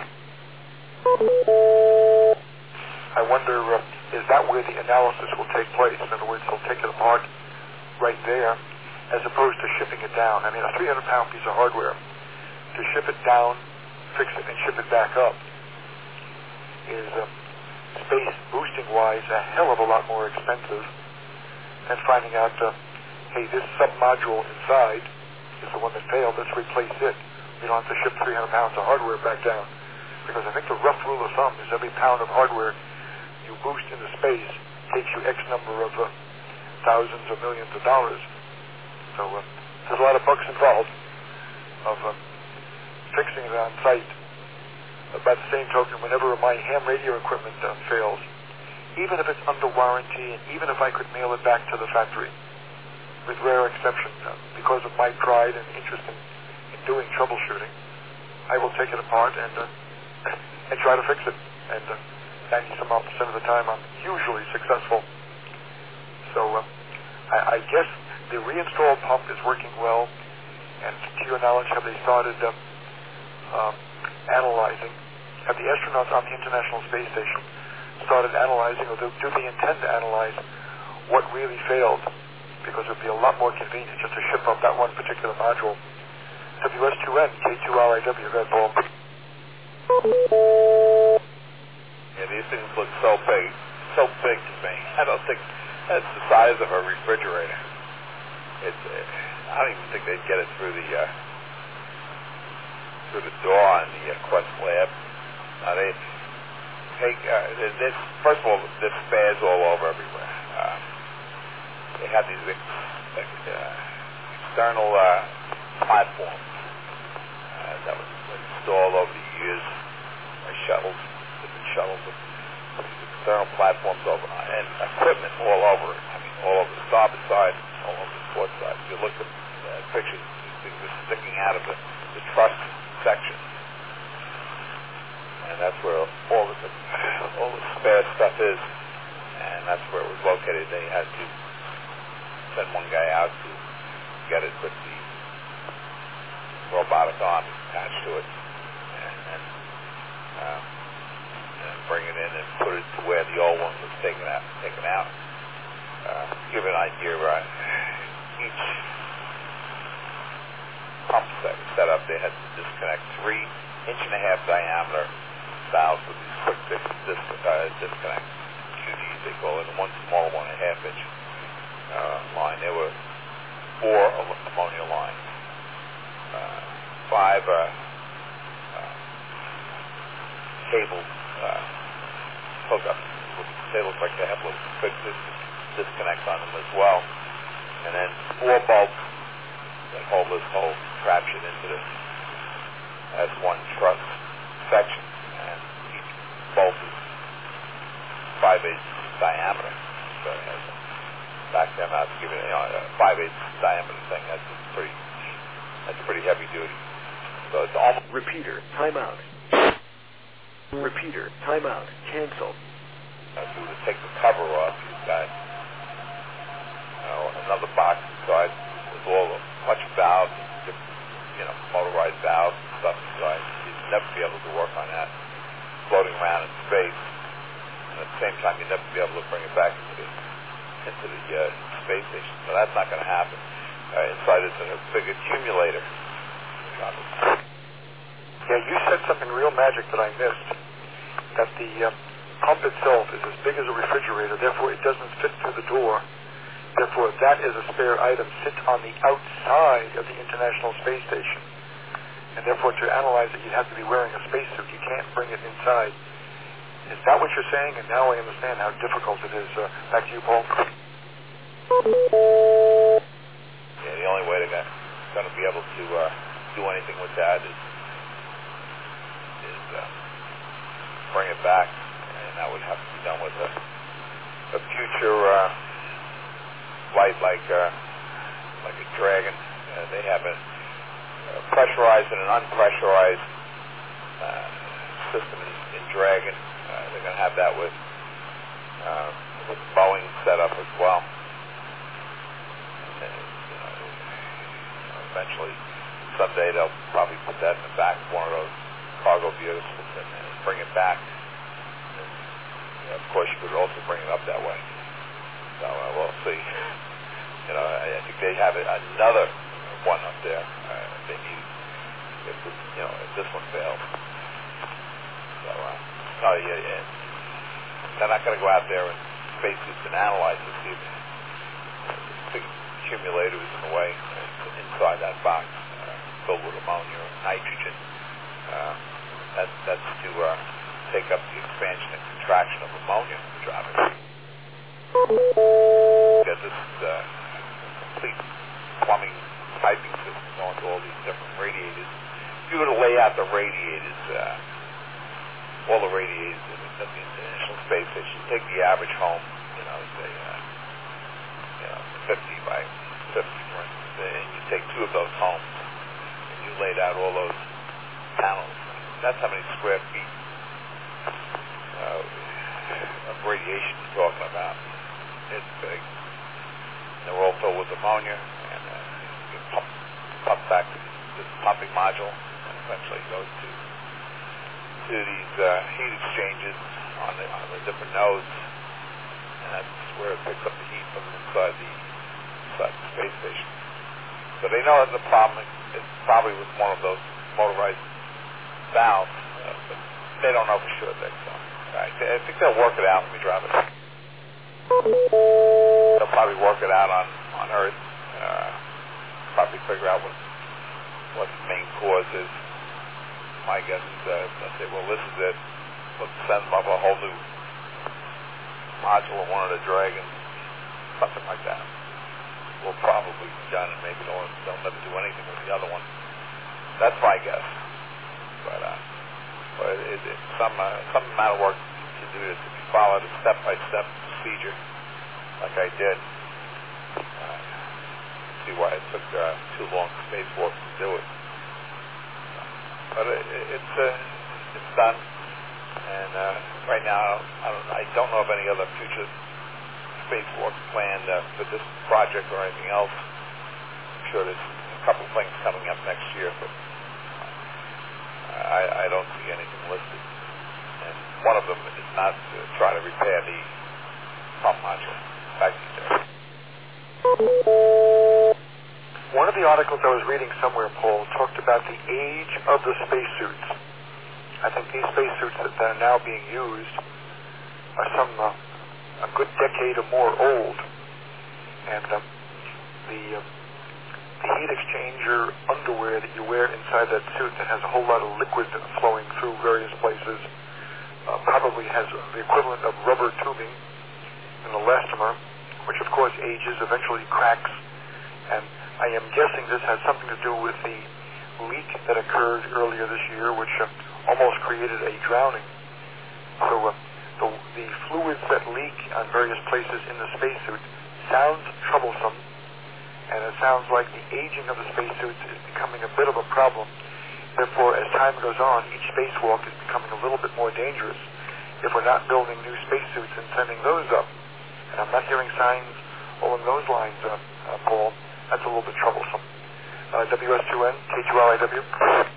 I wonder, uh, is that where the analysis will take place? In other words, they'll take it apart right there, as opposed to shipping it down. I mean, a three hundred pound piece of hardware, to ship it down, fix it, and ship it back up is, uh, space boosting-wise, a hell of a lot more expensive than finding out, uh, hey, this sub-module inside is the one that failed, let's replace it. We don't have to ship three hundred pounds of hardware back down. Because I think the rough rule of thumb is every pound of hardware you boost into space takes you X number of uh, thousands or millions of dollars. So uh, there's a lot of bucks involved of uh, fixing it on site. But by the same token, whenever my ham radio equipment uh, fails, even if it's under warranty and even if I could mail it back to the factory, with rare exception, uh, because of my pride and interest in, in doing troubleshooting, I will take it apart and uh, and try to fix it. And uh, ninety some odd percent of the time, I'm usually successful. So uh, I, I guess the reinstalled pump is working well. And to your knowledge, have they started uh, um, analyzing? Have the astronauts on the International Space Station started analyzing, or do, do they intend to analyze what really failed? Because it would be a lot more convenient just to ship up that one particular module. W S two N, K two R I W, go ahead, Paul. Yeah, these things look so big, so big to me. I don't think that's the size of a refrigerator. It's, uh, I don't even think they'd get it through the uh, through the door in the uh, Quest lab. Uh, they take uh, this. First of all, there's spares all over everywhere. Uh, they have these uh, external uh, platforms uh, that was installed over the years. Shuttles, different shuttles with external platforms over and equipment all over it. I mean, all over the starboard side, all over the port side. If you look at uh, pictures, these things are sticking out of the, the truss section, and that's where all the all the spare stuff is, and that's where it was located. They had to send one guy out to get it with the robotic arm attached to it, and then. Uh, and bring it in and put it to where the old one was taken out. Taken out. Uh, to give you an idea, uh, each pump set set up, they had to disconnect three inch and a half diameter valves with these quick dis- dis- uh, disconnects. Q Ds they call it, and one smaller one, a half inch uh, line. There were four ammonia lines, uh, five uh, uh, cable uh, hookups. They look like they have little quick disconnects on them as well, and then four bolts that hold this whole contraption into this as one truss section, and each bolt is five eighths diameter. So it has a back them out to give it, you know, a five eighths diameter thing. That's pretty. That's pretty heavy duty. So it's almost. Repeater. Timeout. Repeater. Timeout. Cancel. Uh, if you were to take the cover off, you've got, you know, another box inside with all a bunch of valves, different, you know, motorized valves and stuff inside. You'd never be able to work on that floating around in space. And at the same time, you'd never be able to bring it back into the into the uh, space station. So that's not going to happen. Uh, inside is a big accumulator. Yeah, you said something real magic that I missed. That the um, pump itself is as big as a refrigerator, therefore it doesn't fit through the door. Therefore, that is a spare item, sits on the outside of the International Space Station. And therefore, to analyze it, you'd have to be wearing a spacesuit. You can't bring it inside. Is that what you're saying? And now I understand how difficult it is. Uh, back to you, Paul. Yeah, the only way they're going to be able to uh, do anything with that is, is uh, bring it back, and that would have to be done with a, a future uh, flight like uh, like a Dragon. Uh, they have a, a pressurized and an unpressurized uh, system in, in Dragon. Uh, they're going to have that with uh, with Boeing set up as well. And, you know, eventually, someday they'll probably put that in the back of one of those cargo vehicles and, and bring it back. And, you know, of course, you could also bring it up that way. So uh, we'll see. You know, I, I think they have another one up there. Uh, they need if this, you know, if this one fails. So. Uh, Oh, yeah, yeah. They're not going to go out there and spacesuits and analyze to see if the big accumulator is in the way inside that box uh, filled with ammonia or nitrogen. Uh, that, that's to uh, take up the expansion and contraction of ammonia, which obviously because this is uh, a complete plumbing piping system going to all these different radiators. If you were to lay out the radiators, uh, all the radiators in the, in the International Space Station, take the average home, you know, say, uh, you know, fifty by fifty, for instance, and you take two of those homes, and you laid out all those panels. That's how many square feet uh, of radiation you're talking about. It's big. They're all filled with ammonia, and uh, you pump, pump back to this pumping module, and eventually it goes to to these uh, heat exchanges on the on the different nodes, and that's where it picks up the heat from inside the inside the space station. So they know that the problem is probably with one of those motorized valves, uh, but they don't know for sure. That so I, th- I think they'll work it out. Let me drop it. They'll probably work it out on on Earth. Uh, probably figure out what what the main cause is. My guess is that they'll say, well, this is it. Let's send them up a whole new module of one of the Dragons, something like that. Will probably be done, and maybe they'll, they'll never do anything with the other one. That's my guess. But, uh, but it, it, some uh, some amount of work to do this. If you follow the step-by-step procedure, like I did, uh, see why it took uh, too long for spacewalk to do it. But it, it's uh, it's done, and uh, right now I don't, I don't know of any other future spacewalk planned uh, for this project or anything else. I'm sure there's a couple things coming up next year, but I, I don't see anything listed. And one of them is not to try to repair the pump module. Back to you, Jeff. One of the articles I was reading somewhere, Paul, talked about the age of the spacesuits. I think these spacesuits that are now being used are some uh, a good decade or more old, and um, the, um, the heat exchanger underwear that you wear inside that suit that has a whole lot of liquid flowing through various places uh, probably has the equivalent of rubber tubing, an elastomer, which of course ages, eventually cracks, and I am guessing this has something to do with the leak that occurred earlier this year, which uh, almost created a drowning. So uh, the, the fluids that leak on various places in the spacesuit sounds troublesome, and it sounds like the aging of the spacesuits is becoming a bit of a problem. Therefore, as time goes on, each spacewalk is becoming a little bit more dangerous if we're not building new spacesuits and sending those up. And I'm not hearing signs along those lines, uh, uh, Paul. That's a little bit troublesome. Uh, W S two N, K two L I W.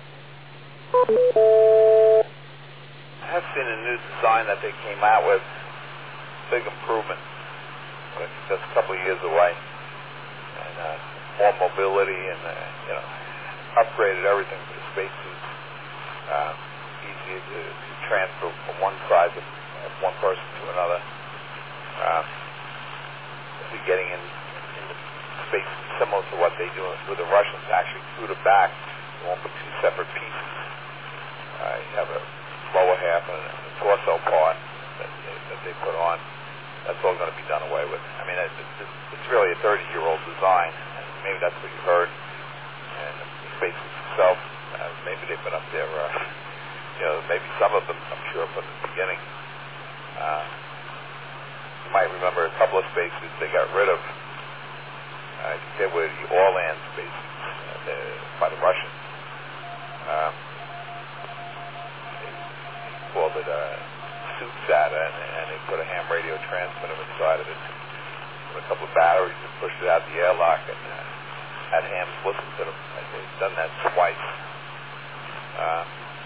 I have seen a new design that they came out with. Big improvement. But it's just a couple of years away. And uh, more mobility and, uh, you know, upgraded everything for the spacesuits. Uh, easier to, to transfer from one side of one person to another. Uh, be getting in, into space similar to what they do with the Russians, actually through the back. They won't be two separate pieces. Uh, you have a lower half and a torso part that they, that they put on. That's all going to be done away with. I mean, it, it, it's really a thirty-year-old design, and maybe that's what you heard. And the spacesuits itself, uh, maybe they've been up there, uh, you know, maybe some of them, I'm sure, from the beginning. Uh, you might remember a couple of spacesuits they got rid of. Uh, they were the Orlan spacesuits uh, by the Russians. Um, they, they called it a suit SATA, and, and they put a ham radio transmitter inside of it with a couple of batteries and pushed it out the airlock, and uh, had hams listen to them. And they've done that twice. Uh,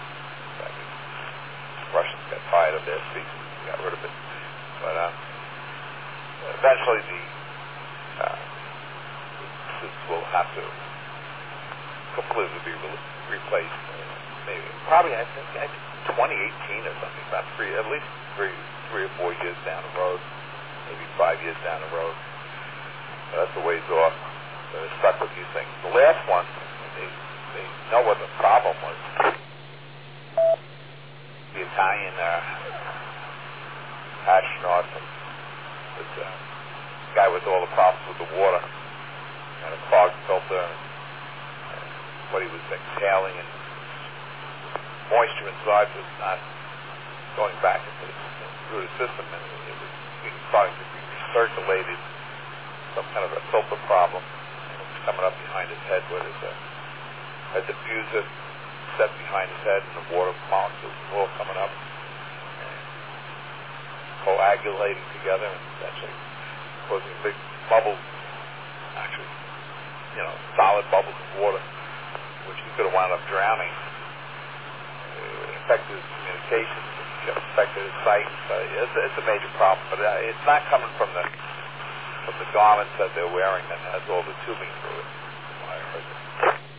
Russians got tired of their spacesuits and got rid of it. But uh, eventually the uh, suits will have to completely be re- replaced. Uh, maybe, probably, I think, I think twenty eighteen or something, about three, at least three, three or four years down the road, maybe five years down the road. So that's a ways off. So they're stuck with these things. The last one, they they know what the problem was. The Italian uh, astronaut was a guy with all the problems with the water and a clogged filter and uh, what he was exhaling, and moisture inside was not going back into the, through the system, and it was starting to be recirculated, some kind of a filter problem, and it was coming up behind his head where there's a, a diffuser set behind his head, and the water molecules were all coming up and coagulating together and eventually causing big bubbles, actually, you know, solid bubbles of water, which he could have wound up drowning. It affected his communications, it affected his sight. So it's, it's a major problem, but uh, it's not coming from the from the garments that they're wearing that has all the tubing through it. I heard that.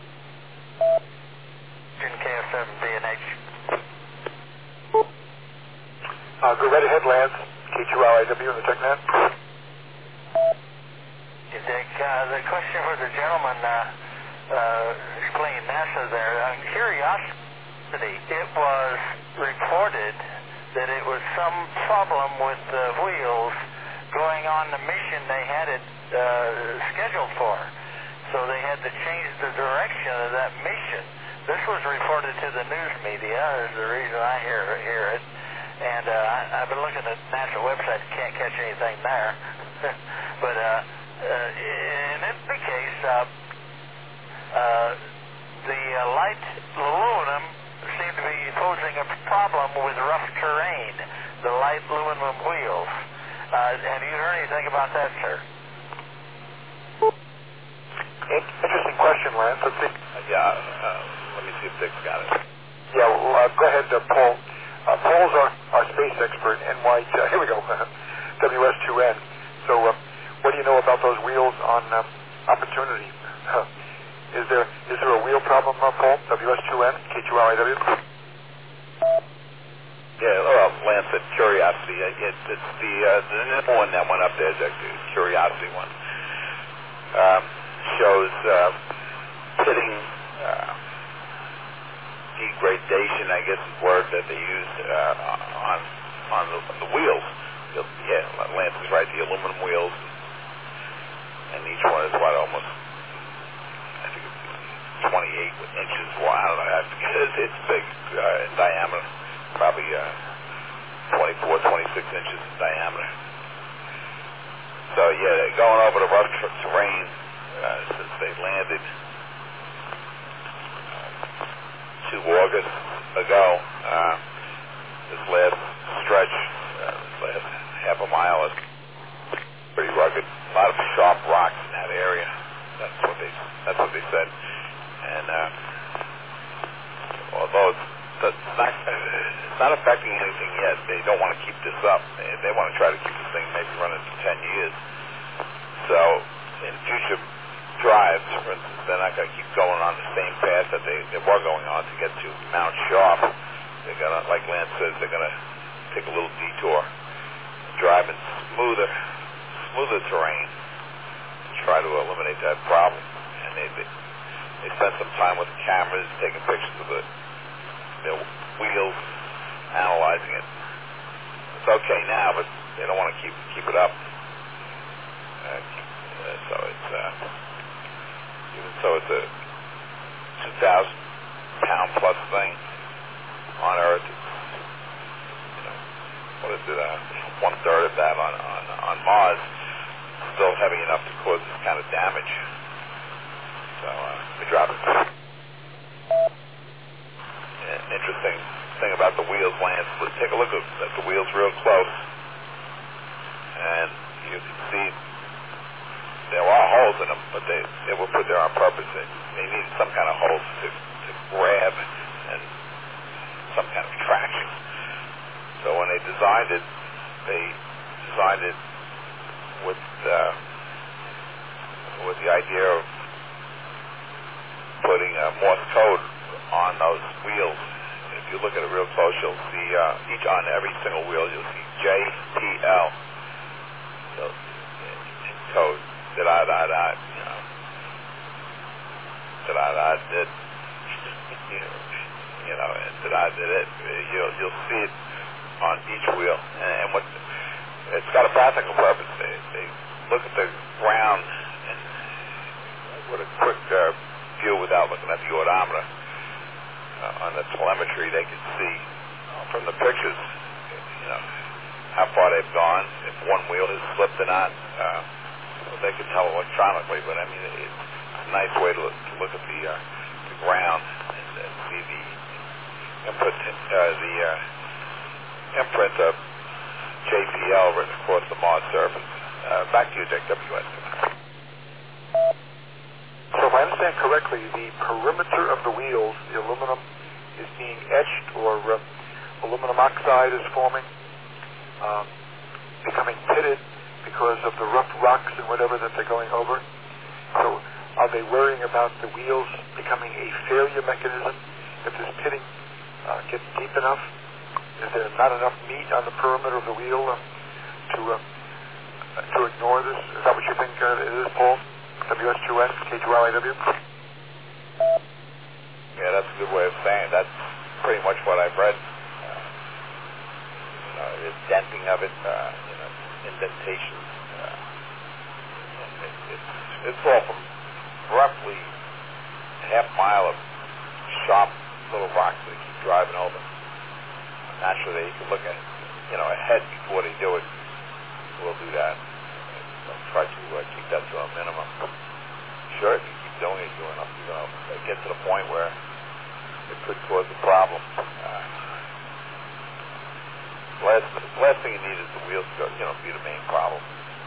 K F seven D N H. Uh, go right ahead, Lance. K two L I W in the TechNet. You Dick, uh, the question for the gentleman uh, uh, explaining NASA there, on Curiosity, it was reported that it was some problem with the wheels going on the mission they had it uh, scheduled for. So they had to change the direction of that mission. This was reported to the news media, is the reason I hear, hear it. And uh, I, I've been looking at NASA website, can't catch anything there. But uh, uh, in any case, uh, uh, the uh, light aluminum seemed to be posing a problem with rough terrain, the light aluminum wheels. Uh, have you heard anything about that, sir? Interesting question, Lance. Let's see. Uh, yeah, uh, let me see if Dick's got it. Yeah, well, uh, go ahead, uh, Paul. Uh, Paul's our, our space expert, N Y T, uh, here we go, W S two N. So uh, what do you know about those wheels on um, Opportunity? Uh, is there is there a wheel problem, uh, Paul? W S two N, K two L I W? Yeah, well, Lance said Curiosity. It, it's the uh, the new one that went up there, the Curiosity one. Um, shows uh, pitting uh, degradation, I guess is the word that they use uh, on on the, on the wheels. The, yeah, Lance is right. The aluminum wheels, and each one is what almost I think it's twenty-eight inches wide. I don't know. I forget. It's, it's big uh, in diameter, probably uh, twenty-four, twenty-six inches in diameter. So yeah, they're going over the rough ter- terrain uh, since they landed uh, two August ago. Uh, this last stretch, uh, this last half a mile is pretty rugged. A lot of sharp rocks in that area. That's what they. That's what they said. And uh, although it's, it's not, it's not affecting anything yet, they don't want to keep this up. They, they want to try to keep this thing maybe running for ten years. So in future drives, for instance, they're not going to keep going on the same path that they, they were going on to get to Mount Sharp. They're going to, like Lance says, they're going to take a little detour, drive in smoother, smoother terrain, to try to eliminate that problem. And they, they, they spent some time with the cameras, taking pictures of the, the wheels, analyzing it. It's okay now, but they don't want to keep keep it up. Uh, uh, so it's uh, even so it's a two thousand pound plus thing on Earth. It's, you know, what is it? Uh, one third of that on, on on Mars. Still heavy enough to cause this kind of damage. So uh, we drop it. An interesting thing about the wheels, Lance. Let's take a look at, at the wheels real close, and you can see there are holes in them, but they, they were put there on purpose. They, they needed some kind of holes to, to grab and some kind of traction. So when they designed it, they designed it with uh, with the idea of putting uh, Morse code on those wheels. If you look at it real close, you'll see uh, each on every single wheel, you'll see J P L. So in code. Da da da da, you know, da da da did, you know, and da da did it. You'll you'll see it on each wheel, and what it's got a practical purpose. They they look at the ground and with a quick uh, view without looking at the odometer uh, on the telemetry, they can see from the pictures, you know, how far they've gone, if one wheel has slipped or not. Uh, They can tell electronically, but I mean, it's a nice way to look, to look at the, uh, the ground and, and see the input, uh, the uh, imprint of J P L written across the Mars surface. Uh, back to you, Dick. W S. So if I understand correctly, the perimeter of the wheels, the aluminum, is being etched, or uh, aluminum oxide is forming, um, becoming pitted because of the rough rocks and whatever that they're going over. So are they worrying about the wheels becoming a failure mechanism if this pitting uh, gets deep enough? Is there not enough meat on the perimeter of the wheel uh, to uh, to ignore this? Is that what you think uh, it is, Paul? W S two S, K two L I W? Yeah, that's a good way of saying it. That's pretty much what I've read. Uh, you know, the denting of it, uh, you know, indentations. Uh, it, it's, it's all from roughly a half mile of sharp little rocks that they keep driving over. Naturally, you can look at, you know, ahead before they do it. We'll do that. I'll try to uh, keep that to a minimum. Sure, if you keep doing it, you're enough, you're going to get to the point where it could cause a problem. Uh, last, the last thing you need is the wheels to, you know, be the main problem.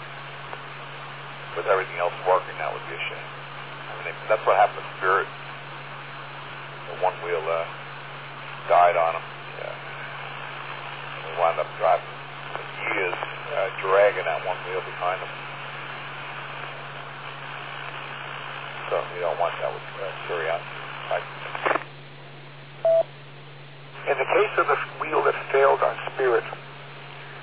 With everything else working, that would be a shame. I mean, that's what happened to Spirit. The one wheel uh, died on them. Yeah. And we wound up driving for years, uh, dragging that one wheel behind them. So you don't want that with uh, Curiosity. Right. In the case of the wheel that failed on Spirit,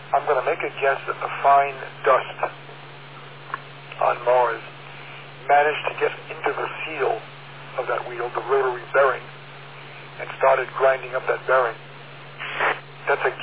I'm going to make a guess that the fine dust on Mars managed to get into the seal of that wheel, the rotary bearing, and started grinding up that bearing. That's a